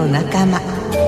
仲間。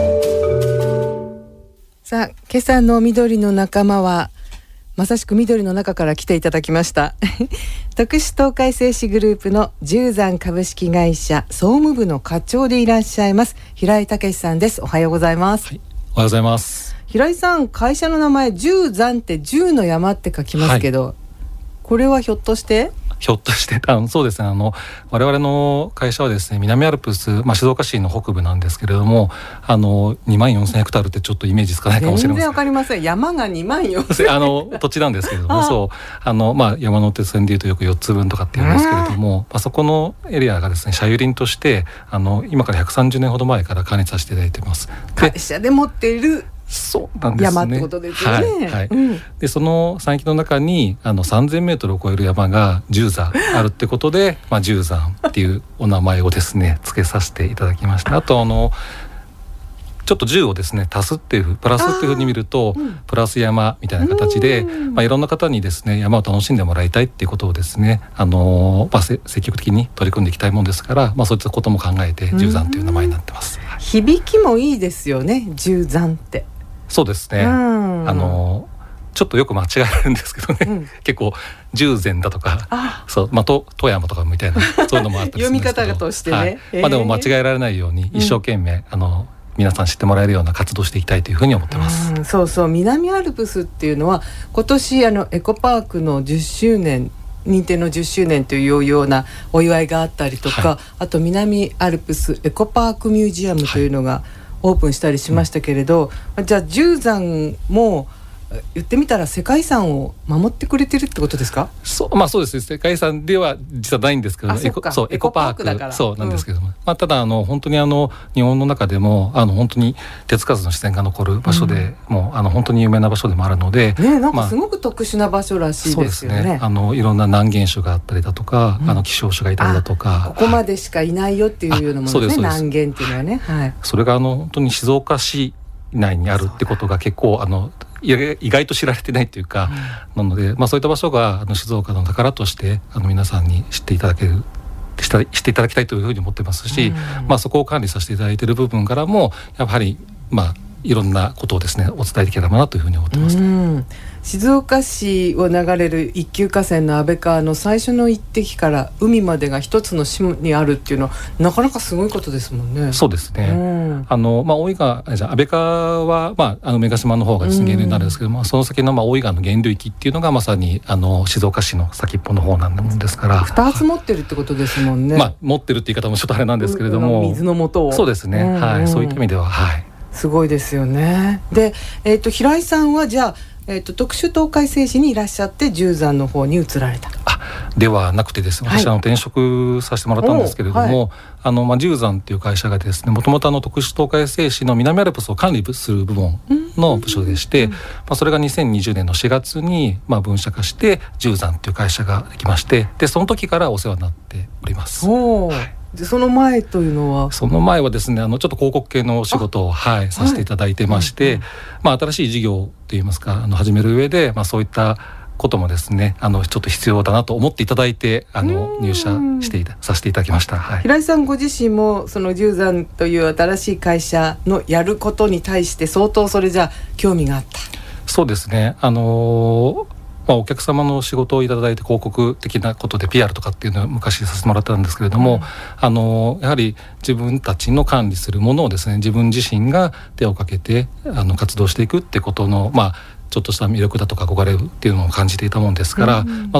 さあ、今朝の緑の仲間はまさしく緑の中から来ていただきました徳洲東海製紙グループの十山株式会社総務部の課長でいらっしゃいます平井武さんです。おはようございます。 はい、おはようございます。 平井さん、会社の名前十山って十の山って書きますけど、はい、これはひょっとしてそうですね、我々の会社はですね、南アルプス、静岡市の北部なんですけれども、24,000ヘクタールってちょっとイメージつかないかもしれません。 全然わかりません。山が24,000 土地なんですけれどもそう山手線でいうとよく4つ分とかっていうんですけれども、そこのエリアがですね、社有林として今から130年ほど前から管理させていただいています。 会社で持っているそうなんですね、 山ってことですよね。 はいはい。でその山域の中に3000メートルを超える山が10座あるってことで、十山っていうお名前をですね付けさせていただきました。あとちょっと10をですね足すっていうプラスっていうふうに見ると、プラス山みたいな形で、いろんな方にですね山を楽しんでもらいたいっていうことをですね積極的に取り組んでいきたいもんですから、そういったことも考えて十山という名前になってます。 響きもいいですよね、十山って。 そうですね、ちょっとよく間違えられるんですけどね、結構十山だとか富山とかみたいなそういうのもあったりするんですけど読み方としてね、でも間違えられないように一生懸命、皆さん知ってもらえるような活動していきたいというふうに思ってます。 そうそう、南アルプスっていうのは今年エコパークの10周年認定の10周年というようなお祝いがあったりとか、あと南アルプスエコパークミュージアムというのがオープンしたりしましたけれど、じゃあ十山も言ってみたら世界遺産を守ってくれてるってことですか？ そうですね、世界遺産では実はないんですけど、エコパークだからそうなんですけども、ただ本当に日本の中でも本当に手つかずの自然が残る場所で、もう本当に有名な場所でもあるので、 なんかすごく特殊な場所らしいですよね。 そうですね、いろんな南限種があったりだとか、希少種がいたりだとか、 ここまでしかいないよっていうようなものですね、南限っていうのはね。 それが本当に静岡市内にあるってことが結構意外と知られてないというか、なので、そういった場所が静岡の宝として皆さんに知っていただきたいというふうに思ってますし、そこを管理させていただいている部分からもやはりいろんなことをですねお伝えできればなというふうに思ってます。 静岡市を流れる一級河川の安倍川の最初の一滴から海までが一つの市にあるっていうのはなかなかすごいことですもんね。 そうですね、大井川安倍川は、目ヶ島の方がですね源流になるんですけども、その先の大井川の源流域っていうのがまさに静岡市の先っぽの方なんですから、 2つ持ってるってことですもんね。 持ってるって言い方もちょっとあれなんですけれども、 水の元を。 そうですね、そういった意味ではすごいですよね。で、平井さんはじゃあ特殊東海製紙にいらっしゃって十山の方に移られた？ ではなくてですね、私転職させてもらったんですけれども、十山っていう会社がですね、もともと特殊東海製紙の南アルプスを管理する部門の部署でして、それが2020年の4月に分社化して十山っていう会社ができまして、でその時からお世話になっております。 でその前というのは？ その前はですねちょっと広告系のお仕事をさせていただいてまして、新しい事業といいますか始める上で、そういったこともですねちょっと必要だなと思っていただいて入社させていただきました。 平井さんご自身もその十山という新しい会社のやることに対して相当それじゃ興味があった？そうですね、 お客様の仕事をいただいて広告的なことで PR とかっていうのを昔させてもらったんですけれども、やはり自分たちの管理するものをですね自分自身が手をかけて活動していくってことのちょっとした魅力だとか憧れっていうのを感じていたもんですから、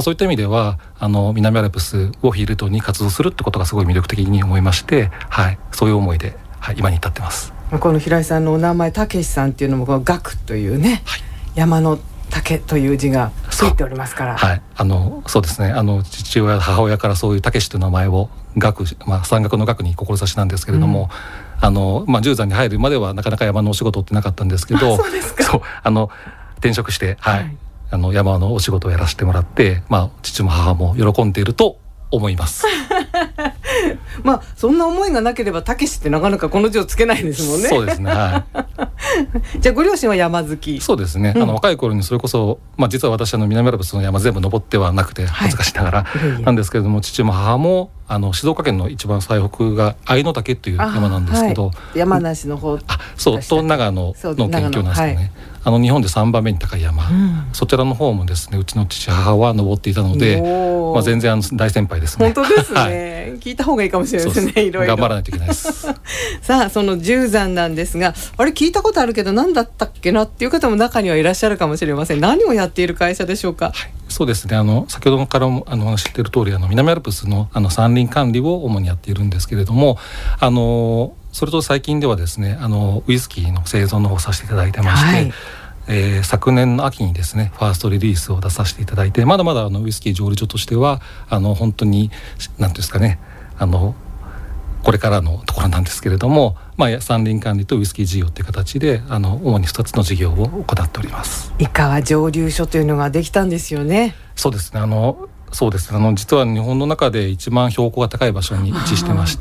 そういった意味では南アルプスをフィールドに活動するってことがすごい魅力的に思いまして、そういう思いで、今に至ってます。 この平井さんのお名前たけしさんっていうのもこの学というね、山の竹という字がついておりますから、 そうですね、父親母親からそういうたけしという名前を学、山岳の学に志なんですけれども、十山に入るまではなかなか山のお仕事ってなかったんですけど、 そうですか。 転職して、山のお仕事をやらせてもらって、父も母も喜んでいると思いますそんな思いがなければたけしってなかなかこの字をつけないですもんね。 そうですね、 じゃあご両親は山好き？ そうですね、若い頃にそれこそ、実は私南アルプスの山全部登ってはなくて恥ずかしながらなんですけれども、父も母も静岡県の一番最北が愛の岳という山なんですけど、 はい、山梨の方そうと長野の県境なんですよね、はい、日本で3番目に高い山、そちらの方もですねうちの父母は登っていたので、全然大先輩ですね。 本当ですね、はい、聞いた方がいいかもしれないですね。いろいろ頑張らないといけないですさあその十山なんですが、あれ聞いたことあるけど何だったっけなっていう方も中にはいらっしゃるかもしれません。何をやっている会社でしょうか。はい、 そうですね、先ほどからも知っている通り南アルプスの山林管理を主にやっているんですけれども、それと最近ではですねウイスキーの製造の方をさせていただいてまして、はい、昨年の秋にですねファーストリリースを出させていただいて、まだまだウイスキー蒸留所としては本当に何ていうんですかねこれからのところなんですけれども、山林管理とウイスキー事業という形で主に2つの事業を行っております。 伊川蒸留所というのができたんですよね。 そうですね、そうです実は日本の中で一番標高が高い場所に位置してまして、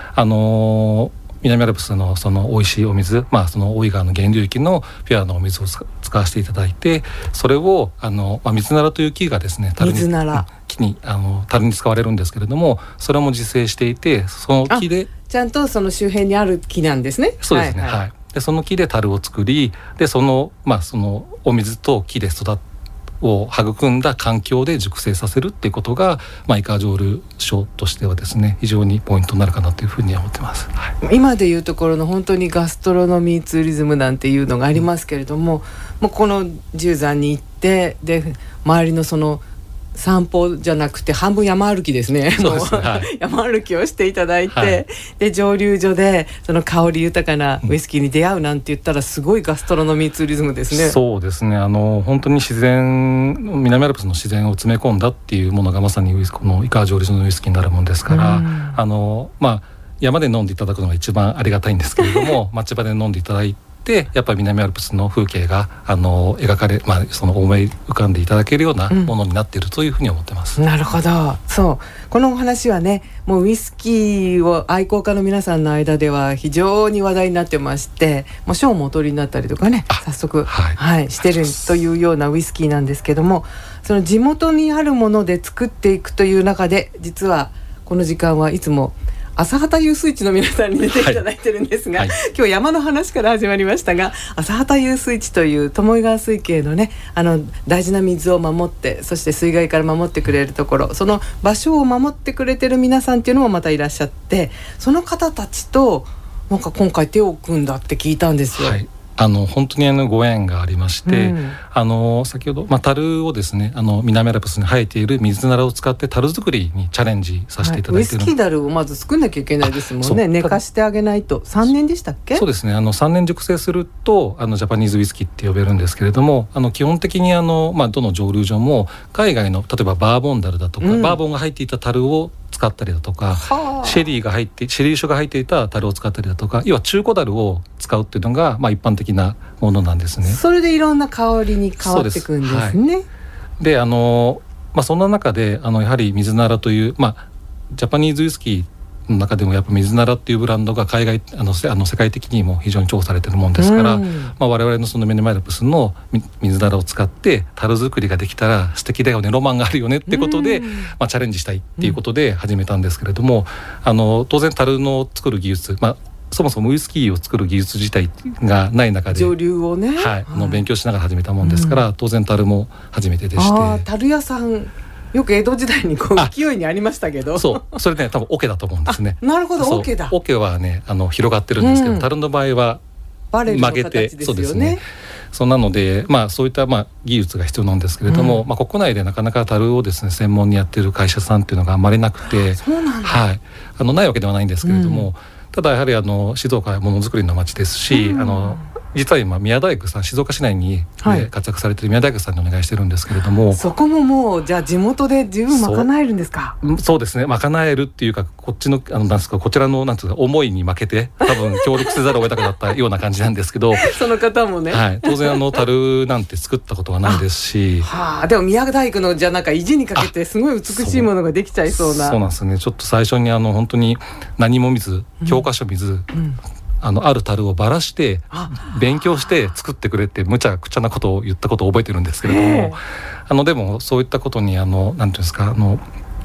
南アルプスのその美味しいお水、その大井川の源流域のピュアなお水を使わせていただいて、それを水ならという木がですね水なら木に樽に使われるんですけれども、それも自生していて、その木でちゃんとその周辺にある木なんですね。 そうですね、はい、でその木で樽を作り、でそのお水と木でを育んだ環境で熟成させるっていうことが、伊川蒸留所としてはですね非常にポイントになるかなというふうに思ってます。はい、 今でいうところの本当にガストロノミーツーリズムなんていうのがありますけれども、もうこの十山に行ってで周りのその散歩じゃなくて半分山歩きですね。 そうですね、はい、 山歩きをしていただいて、はい、で蒸留所でその香り豊かなウイスキーに出会うなんて言ったらすごいガストロノミーツーリズムですね。 そうですね、本当に南アルプスの自然を詰め込んだっていうものがまさにこの伊川蒸留所のウイスキーになるものですから、山で飲んでいただくのが一番ありがたいんですけれども町場で飲んでいただいてやっぱり南アルプスの風景が描かれ、その思い浮かんでいただけるようなものになっているというふうに思ってます。 なるほど。そうこのお話はねもうウイスキーを愛好家の皆さんの間では非常に話題になってまして、もう賞もお取りになったりとかね早速、してるというようなウイスキーなんですけども、その地元にあるもので作っていくという中で実はこの時間はいつも朝畑遊水地の皆さんに出ていただいてるんですが、今日山の話から始まりましたが、朝畑遊水地という巴川水系のね大事な水を守って、そして水害から守ってくれるところ、その場所を守ってくれてる皆さんっていうのもまたいらっしゃって、その方たちとなんか今回手を組んだって聞いたんですよ。 本当にご縁がありまして、先ほど、樽をですね南アルプスに生えている水ならを使って樽作りにチャレンジさせていただいている、 ウイスキー樽をまず作んなきゃいけないですもんね。寝かしてあげないと。3年でしたっけ。 そうですね、3年熟成するとジャパニーズウイスキーって呼べるんですけれども、基本的にどの蒸留所も海外の例えばバーボン樽だとか、バーボンが入っていた樽を使ったりだとか、シェリー酒が入っていた樽を使ったりだとか、要は中古樽を使うっていうのが、一般的なものなんですね。 それでいろんな香りに変わっていくんですね。 でそんな中でやはり水ならという、ジャパニーズウイスキーの中でもやっぱ水ならっていうブランドが海外世界的にも非常に重宝されているものですから、我々のその南アルプスの水ならを使って樽作りができたら素敵だよね、ロマンがあるよねってことで、チャレンジしたいっていうことで始めたんですけれども、当然樽の作る技術、そもそもウイスキーを作る技術自体がない中で蒸留をね、 勉強しながら始めたもんですから、当然樽も初めてでして。 樽屋さんよく江戸時代に勢いにありましたけど、 それね多分桶だと思うんですね。 なるほど、桶だ。 桶はね広がってるんですけど、樽の場合は曲げて、そうですね。なのでそういった技術が必要なんですけれども、国内でなかなか樽をですね専門にやってる会社さんっていうのがあまりなくて、ないわけではないんですけれども、ただやはり静岡はものづくりの町ですし、実は今宮大工さん、静岡市内に活躍されている宮大工さんにお願いしてるんですけれども、 そこももうじゃあ地元で十分賄えるんですか。 そうですね、賄えるっていうか、こっちのこちらの思いに負けて多分協力せざるを得なくなったような感じなんですけどその方もね、 当然樽なんて作ったことはないですし、 でも宮大工のじゃなんか意地にかけてすごい美しいものができちゃいそうな。 そうなんですね。ちょっと最初に本当に何も見ず、教科書見ず、ある樽をばらして勉強して作ってくれって無茶苦茶なことを言ったことを覚えてるんですけれども、でもそういったことになんていうんですか、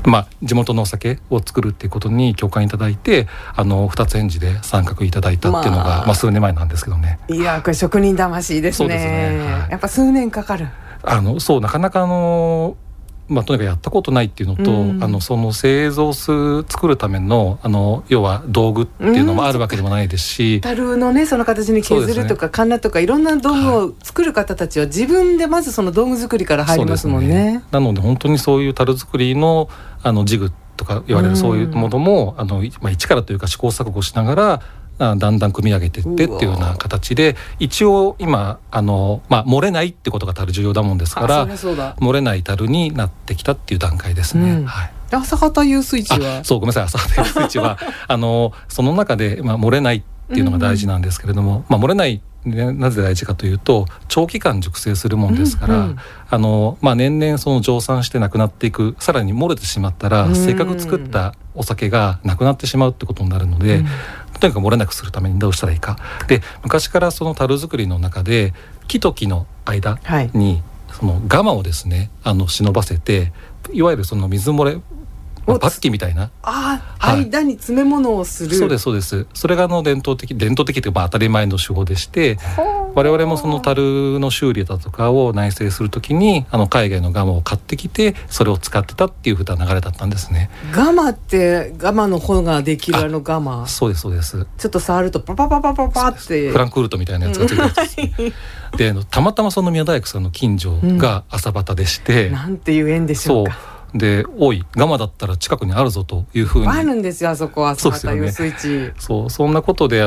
地元のお酒を作るっていうことに共感いただいて二つ返事で参画いただいたっていうのが、数年前なんですけどね。 いやこれ職人魂ですね。 そうですね、 やっぱ数年かかる。 そうなかなかとにかくやったことないっていうのと、その製造作るための要は道具っていうのもあるわけでもないですし、 樽のねその形に削るとか、カンナとかいろんな道具を作る方たちは自分でまずその道具作りから入りますもんね。 なので本当にそういう樽作りのジグとか言われるそういうものも一からというか試行錯誤しながらだんだん組み上げていってっていうような形で、一応今漏れないってことが樽重要だもんですから漏れない樽になってきたっていう段階ですね。 朝畑湧水池はごめんなさい、朝畑湧水池はその中で漏れないっていうのが大事なんですけれども、漏れないなぜ大事かというと長期間熟成するもんですから、年々その蒸散してなくなっていく、さらに漏れてしまったらせっかく作ったお酒がなくなってしまうってことになるので、とにかく漏れなくするためにどうしたらいいか。で昔からその樽作りの中で木と木の間にそのガマをですね忍ばせて、いわゆるその水漏れバッキみたいな間に詰め物をする。 そうですそうです。それが伝統的というか当たり前の手法でして、我々もその樽の修理だとかを内製するときに海外のガマを買ってきてそれを使ってたっていうふうな流れだったんですね。 ガマってガマの方ができるガマ。 そうですそうです。 ちょっと触るとパパパパパパってフランクフルトみたいなやつがついてるやつですね。でたまたまその宮大工さんの近所が朝畑でして、 なんていう縁でしょうか。 でおいガマだったら近くにあるぞというふうにあるんですよ、あそこは朝畑湧水池。 そんなことで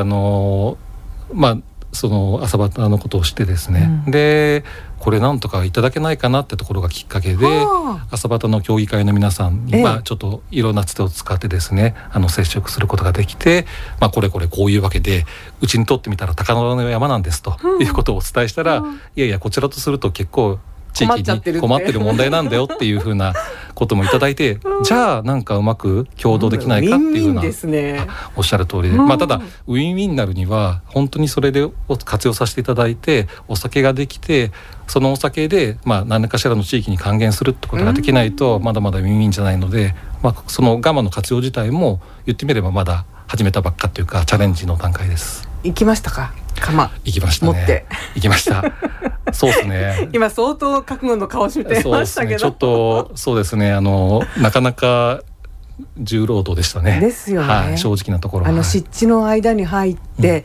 その朝畑のことをしてですね、でこれなんとかいただけないかなってところがきっかけで、朝畑の協議会の皆さんにちょっといろんなつてを使ってですね接触することができて、これこういうわけでうちにとってみたら高野の山なんですということをお伝えしたら、いやいやこちらとすると結構地域に困ってる問題なんだよっていうふうなこともいただいて、じゃあなんかうまく共同できないかっていうような、おっしゃる通りで、ただウィンウィンになるには本当にそれで活用させていただいてお酒ができて、そのお酒で何かしらの地域に還元するってことができないとまだまだウィンウィンじゃないので、そのガマの活用自体も言ってみればまだ始めたばっかっていうかチャレンジの段階です。 行きましたか？ 行きましたね。 持って行きましたそうですね。 今相当覚悟の顔してましたけど、 ちょっとそうですねなかなか重労働でしたね。 ですよね、 正直なところ湿地の間に入って、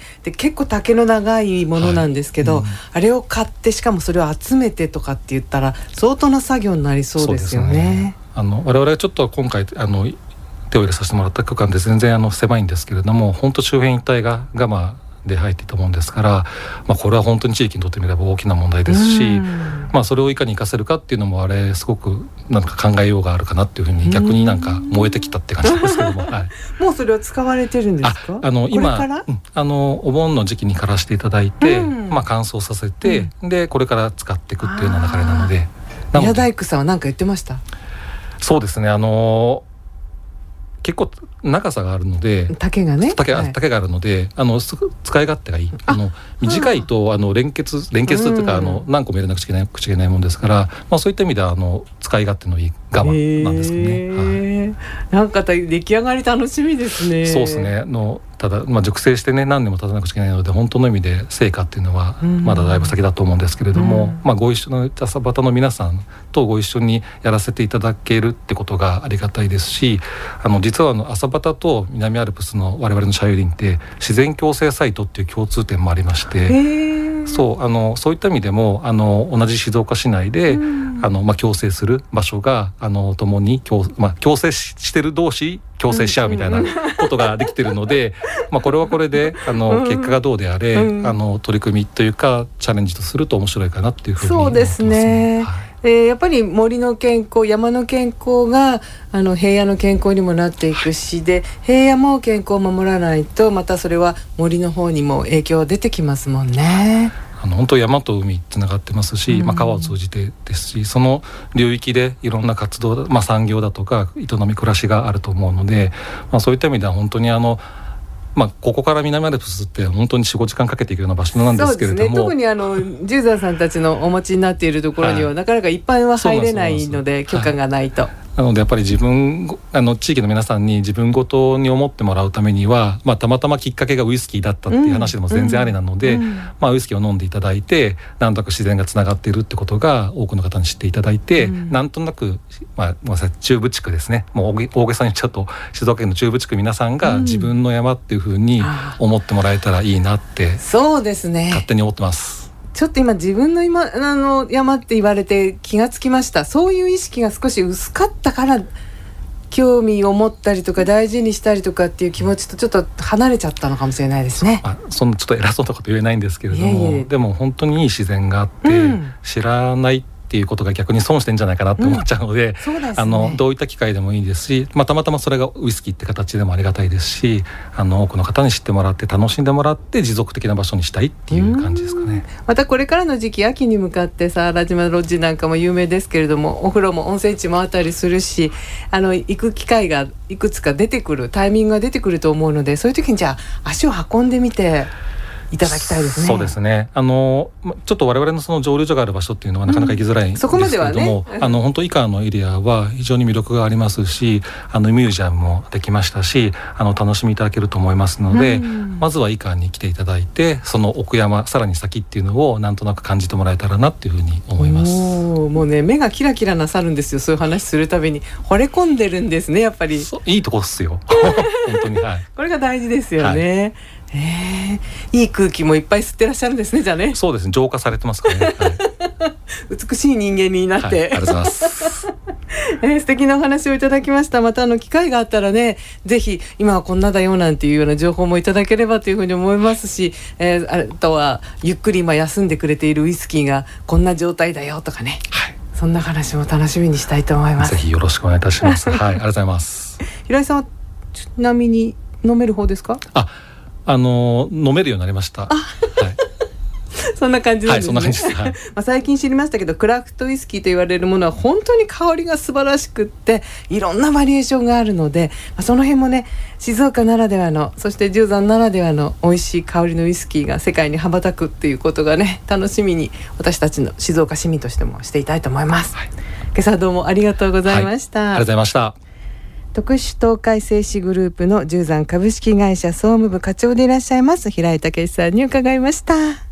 で結構丈の長いものなんですけど、あれを買ってしかもそれを集めてとかって言ったら相当な作業になりそうですよね。 我々はちょっと今回手を入れさせてもらった区間で全然狭いんですけれども、本当周辺一帯がガマで入っていたもんですから、これは本当に地域にとってみれば大きな問題ですし、それをいかに活かせるかっていうのもすごくなんか考えようがあるかなっていうふうに逆になんか燃えてきたって感じなんですけども、 もうそれは使われてるんですか？ 今お盆の時期に枯らしていただいて、乾燥させて、でこれから使っていくっていうような流れなので。 宮大工さんは何か言ってました？ そうですね、結構長さがあるので丈がね、 丈があるので使い勝手がいい。短いと連結というか何個も入れなくちゃいけないもんですから、そういった意味では使い勝手のいいガマなんですね。 なんか出来上がり楽しみですね。 そうですね。ただ熟成してね何年も経たなくちゃいけないので本当の意味で成果っていうのはまだだいぶ先だと思うんですけれども、ご一緒の朝畑の皆さんとご一緒にやらせていただけるってことがありがたいですし、実は朝畑と南アルプスの我々の社有林って自然共生サイトっていう共通点もありまして、そういった意味でも同じ静岡市内で共生する場所が共に共生してる同士共生しちゃうみたいなことができてるのでこれはこれで結果がどうであれ取り組みというかチャレンジとすると面白いかなっていうふうに思ってますね。 そうですね、やっぱり森の健康、山の健康が平野の健康にもなっていくし、で平野も健康を守らないとまたそれは森の方にも影響出てきますもんね。 本当山と海つながってますし、川を通じてですし、その領域でいろんな活動、産業だとか営み暮らしがあると思うので、そういった意味では本当にここから南アルプスって本当に 4,5 時間かけていくような場所なんですけれども、 そうですね、特に十山さんたちのお持ちになっているところにはなかなか一般は入れないので許可がないと。 なのでやっぱり地域の皆さんに自分ごとに思ってもらうためには、たまたまきっかけがウイスキーだったっていう話でも全然ありなので、ウイスキーを飲んでいただいて、なんとなく自然がつながっているってことが多くの方に知っていただいて、なんとなく、ごめんなさい、中部地区ですね、もう大げさに言っちゃうと静岡県の中部地区皆さんが自分の山っていうふうに思ってもらえたらいいなって、 そうですね、 勝手に思ってます。 ちょっと今自分の山って言われて気がつきました。そういう意識が少し薄かったから興味を持ったりとか大事にしたりとかっていう気持ちとちょっと離れちゃったのかもしれないですね。 そんなちょっと偉そうなこと言えないんですけれども、でも本当にいい自然があって、知らないっていうことが逆に損してんじゃないかなって思っちゃうので、 そうですね、 どういった機会でもいいですし、たまたまそれがウイスキーって形でもありがたいですし、多くの方に知ってもらって楽しんでもらって持続的な場所にしたいっていう感じですかね。 またこれからの時期、秋に向かってさ、原島ロッジなんかも有名ですけれども、お風呂も温泉地もあったりするし、行く機会がいくつか出てくる、タイミングが出てくると思うので、そういう時にじゃあ足を運んでみていただきたいですね。 そうですね。ちょっと我々のその蒸留所がある場所っていうのはなかなか行きづらいんですけれども、本当以下のエリアは非常に魅力がありますし、ミュージアムもできましたし、楽しみいただけると思いますので、まずは以下に来ていただいて、その奥山さらに先っていうのをなんとなく感じてもらえたらなっていうふうに思います。 もうね、目がキラキラなさるんですよ。そういう話するたびに惚れ込んでるんですね、やっぱり。 いいとこっすよ本当に、 これが大事ですよね。いい空気もいっぱい吸ってらっしゃるんですね、じゃあね。 そうですね、浄化されてますからね、 美しい人間になって、 ありがとうございます素敵なお話をいただきました。また機会があったらね、ぜひ今はこんなだよなんていうような情報もいただければというふうに思いますし、あとはゆっくり今休んでくれているウイスキーがこんな状態だよとかね、そんな話も楽しみにしたいと思います。 ぜひよろしくお願いいたしますありがとうございます。 平井さんはちなみに飲める方ですか？ 飲めるようになりました。 そんな感じなんですね。 そんな感じです。 最近知りましたけど、クラフトウイスキーと言われるものは本当に香りが素晴らしくって、いろんなバリエーションがあるので、その辺もね、静岡ならではの、そして十山ならではの美味しい香りのウイスキーが世界に羽ばたくっていうことがね、楽しみに私たちの静岡市民としてもしていたいと思います。今朝はどうもありがとうございました。 ありがとうございました。 特殊東海製紙グループの十山株式会社総務部課長でいらっしゃいます平井武さんに伺いました。